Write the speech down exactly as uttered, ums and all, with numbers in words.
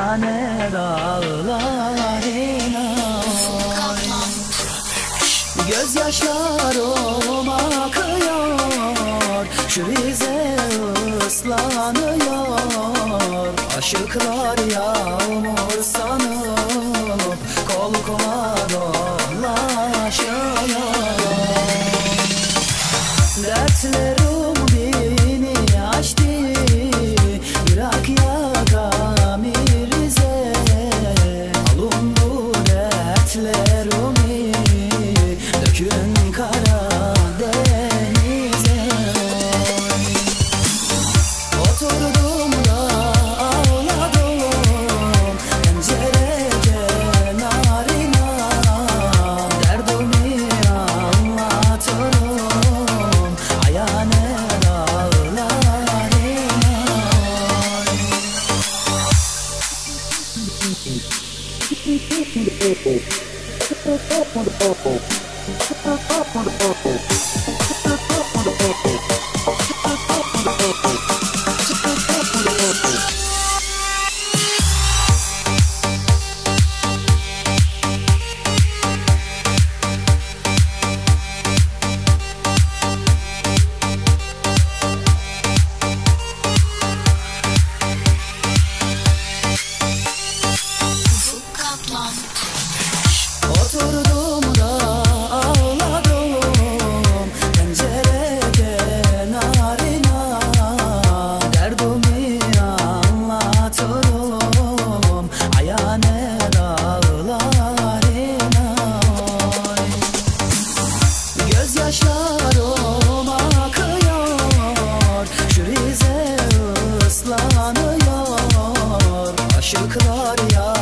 Ayane dağlarına gözyaşlarım akıyor, şu Rize ıslanıyor. Aşıklar yağmur sanıp kol kola dolaşıyor. Dertlerim beni açtı, Irak yakami Rize. Alın bu dertlerimi, dökün Karadeniz'e. Oturdum da ağladım pencere kenarına, derdimi anlatırım Ayane dağlarına. Oturdum da ağladım pencere kenarına, derdimi anlatırım Ayane dağlarına. Gözyaşlarım akıyor, şu Rize ıslanıyor. Aşıklar ya